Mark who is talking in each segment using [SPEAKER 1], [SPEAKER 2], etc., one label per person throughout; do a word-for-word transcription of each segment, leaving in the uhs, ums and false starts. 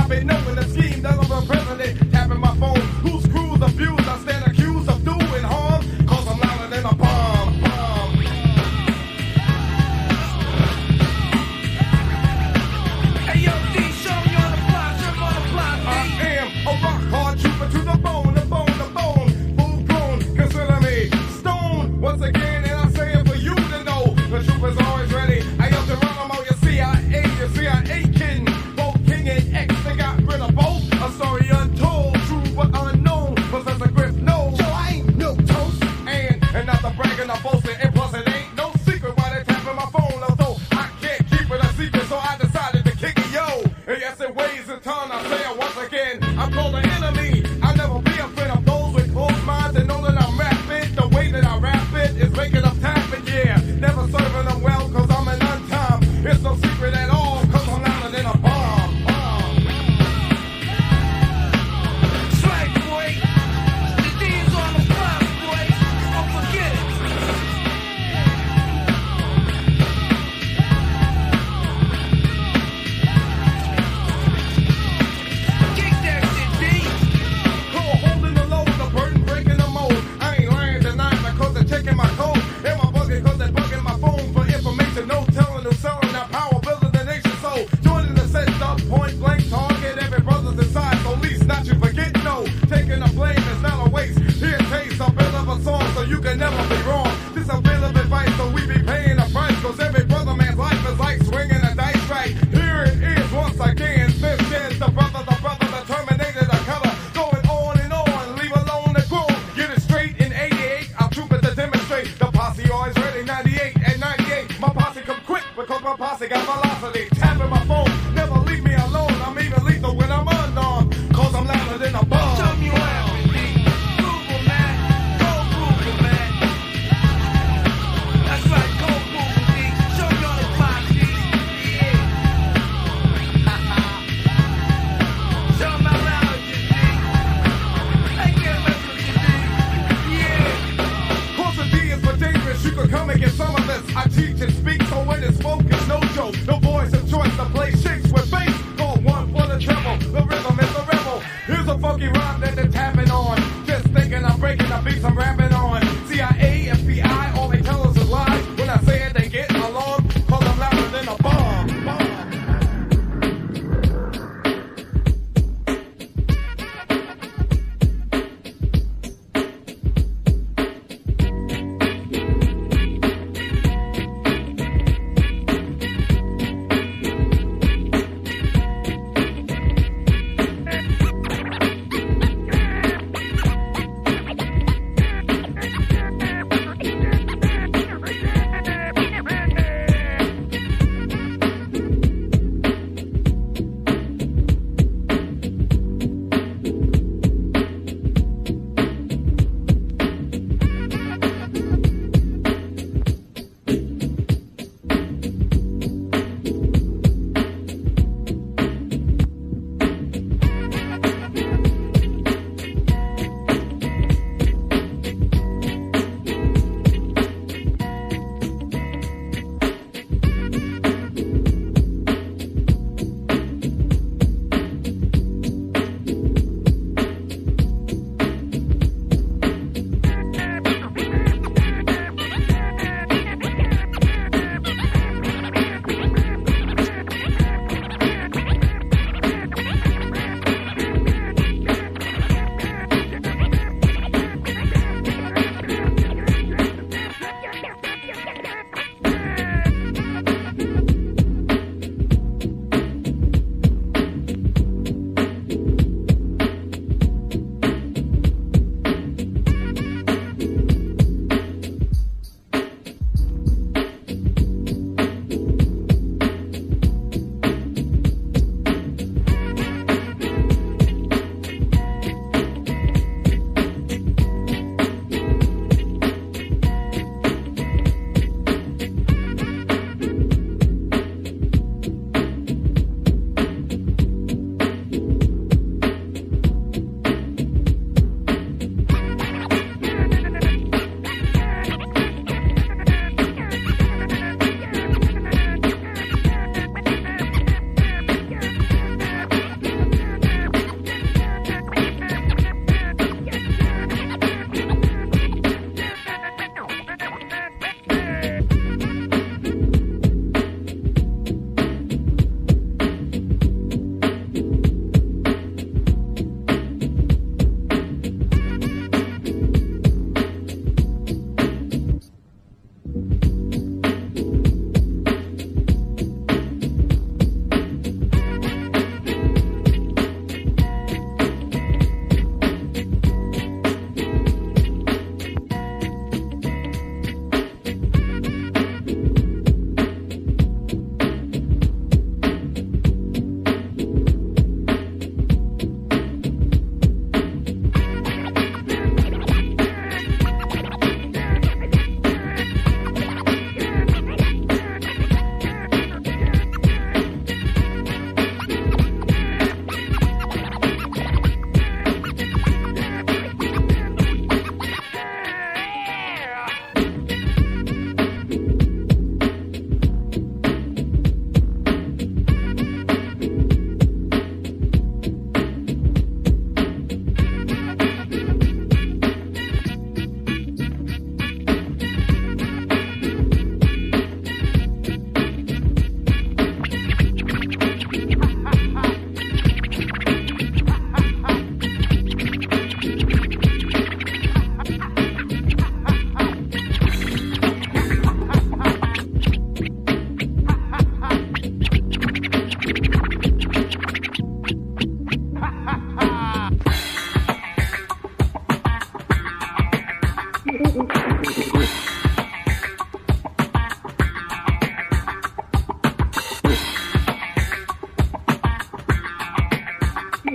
[SPEAKER 1] been knowing the scheme that of a president. Tapping my phone, whose crews abused. I stand accused of doing harm, cause I'm louder than a bomb. bomb.
[SPEAKER 2] Hey yo, D, show me on the block, show me on the block, D.
[SPEAKER 1] I am a rock hard trooper to the bone, the bone, the bone. Full grown, consider me stone. Once again, and I say it for you to know. The trooper's always ready. I am Geronimo, your C I A, your C I A king. Both King and X, they got rid of both. A story untold, true but unknown. Professor Griff knows. Yo, I ain't no toast. And, and not the bragging or boasting. And plus it ain't no secret why they tapping my phone. Although I can't keep it a secret, so I decided to kick it, yo. And yes, it weighs a ton. I say it once again. I'm called an enemy. I'll never be a friend of those with closed minds and know that I'm rapping. The way that I rap it is making them tapping, yeah. Never serving them well, cause I'm an untime. It's no secret at all, cause I'm louder than a bomb. bomb.
[SPEAKER 2] Swag, boy. The D's on the block, boy. Don't forget it. Kick that shit, D.
[SPEAKER 1] Cool, holding the load, the burden breaking the mold. I ain't lying tonight because they're checking my code. And my bugging because they're bugging my phone for information. No telling who's selling that power, building the nation. So joining the set up, point blank target. Every brother's inside, so least not you forget. No, taking the blame is not a waste. Here taste a bit of a song so you can never be wrong. This a bit of advice so we be paying a price. Cause every brother man's life is like swinging a dice right. Here it is once again. This is the brother, the brother, the Terminator, the color. Going on and on, leave alone the groove. Get it straight in eighty-eight. I'll troop it to demonstrate. The posse always ready, ninety-eight and ninety-eight. My posse come quick because my posse got velocity. Tapping my phone, never leave me alone. I'm even lethal when I'm unarmed. Cause I'm louder than a bomb.
[SPEAKER 2] Show me what happened, D. Google, man. Go Google, man. That's right, go Google, D. Show me on the block, D. Yeah. Show me how loud it is, D. I can't mess with you, D. Yeah.
[SPEAKER 1] Cause the D is for dangerous, you can come and get some of this. I teach and speak, so when it's spoken, no joke. No voice of choice to play shakes with bass. Call one for the treble, the rhythm is the rebel. Here's a funky rhyme that they're tapping on. Just thinking I'm breaking the beats I'm rapping on. C I A, F B I, all they tell us is lies. When I say it, they get along, cause I'm louder than a bomb. bomb.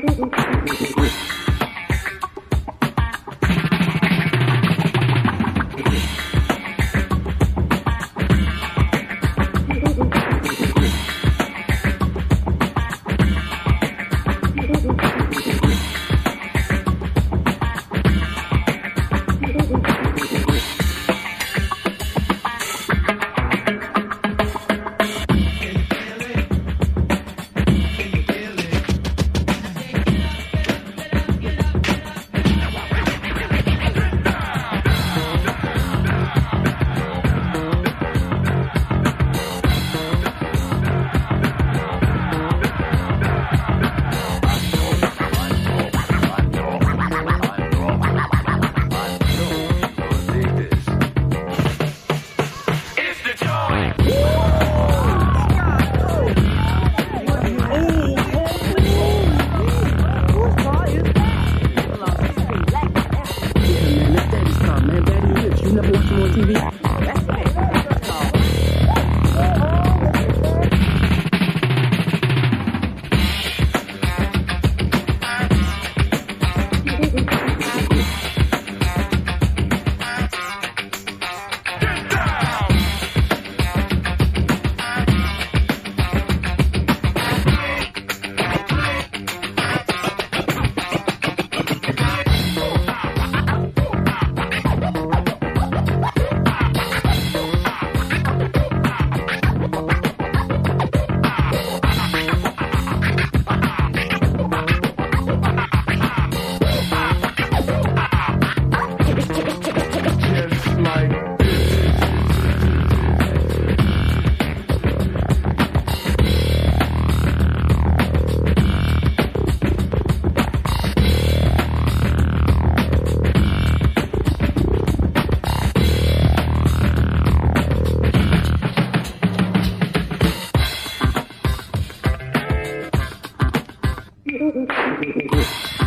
[SPEAKER 3] Thank you.